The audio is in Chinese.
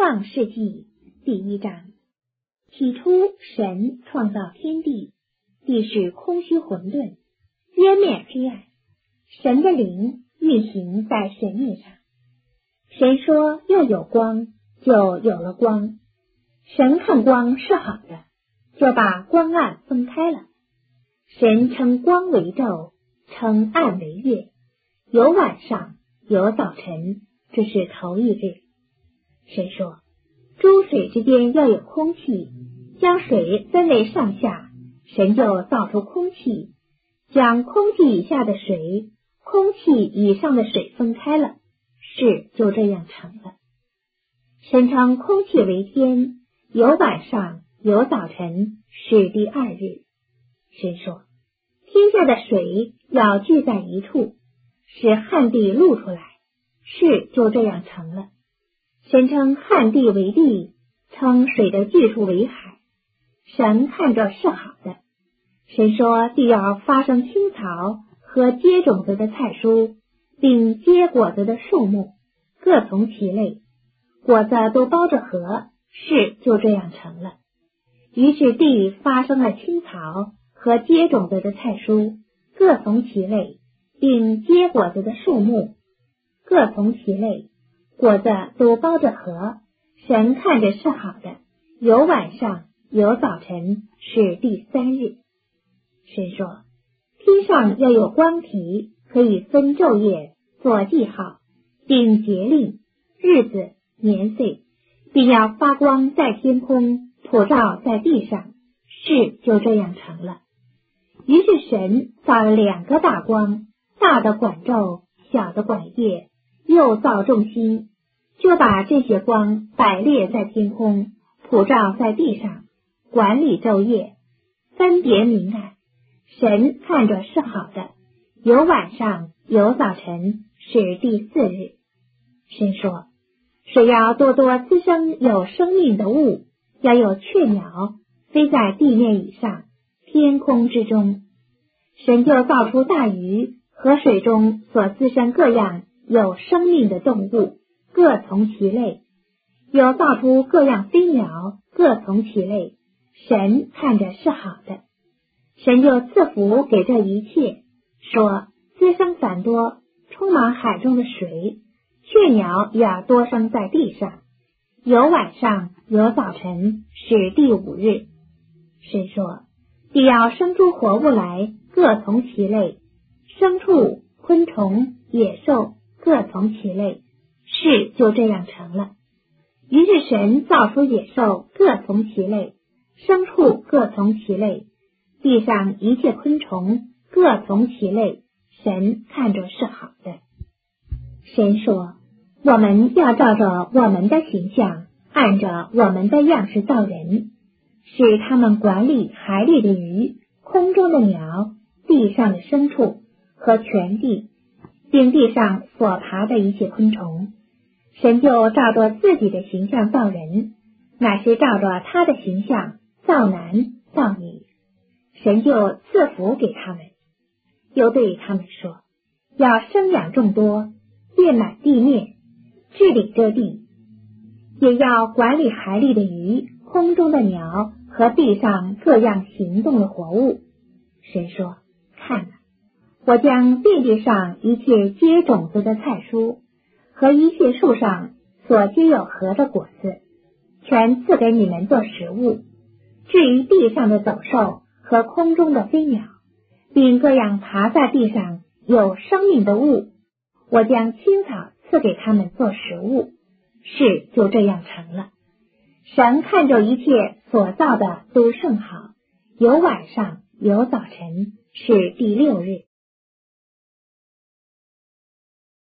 创世纪第1章。起初神创造天地，地是空虚混沌，渊面黑暗，神的灵运行在水面上。神说要有光，就有了光。神看光是好的，就把光暗分开了。神称光为昼，称暗为月，有晚上，有早晨，这是头一日。神说诸水之间要有空气，将水分为上下，神就造出空气，将空气以下的水、空气以上的水分开了，事就这样成了。神称空气为天，有晚上，有早晨，是第2日。神说天下的水要聚在一处，使旱地露出来，事就这样成了。神称旱地为地，称水的聚处为海。神看着是好的。神说地要发生青草和结种子的菜蔬，并结果子的树木，各从其类，果子都包着核，事就这样成了。于是地发生了青草和结种子的菜蔬，各从其类，并结果子的树木，各从其类，果子都包着核。神看着是好的，有晚上，有早晨，是第3日。神说天上要有光体，可以分昼夜，做记号，并节令、日子、年岁，并要发光在天空，普照在地上，事就这样成了。于是神造了2个大光，大的管昼，小的管夜，又造众星，就把这些光摆列在天空，普照在地上，管理昼夜，分别明暗。神看着是好的，有晚上，有早晨，是第4日。神说水要多多滋生有生命的物，要有雀鸟飞在地面以上，天空之中。神就造出大鱼和水中所滋生各样有生命的动物，各从其类，有造出各样飞鸟，各从其类。神看着是好的。神就赐福给这一切，说滋生繁多，充满海中的水，雀鸟也要多生在地上，有晚上，有早晨，是第5日。神说地要生出活物来，各从其类，牲畜、昆虫、野兽，各从其类，事就这样成了。于是神造出野兽，各从其类，牲畜各从其类，地上一切昆虫各从其类，神看着是好的。神说我们要照着我们的形象，按着我们的样式造人，使他们管理海里的鱼，空中的鸟，地上的牲畜和全地，并地上所爬的一切昆虫。神就照着自己的形象造人，乃是照着他的形象造男造女。神就赐福给他们，又对他们说要生养众多，遍满地面，治理这地，也要管理海里的鱼，空中的鸟和地上各样行动的活物。神说看哪，我将遍地上一切结种子的菜蔬和一切树上所结有核的果子，全赐给你们做食物。至于地上的走兽和空中的飞鸟，并各样爬在地上有生命的物，我将青草赐给他们做食物，事就这样成了。神看着一切所造的都甚好，有晚上，有早晨，是第6日。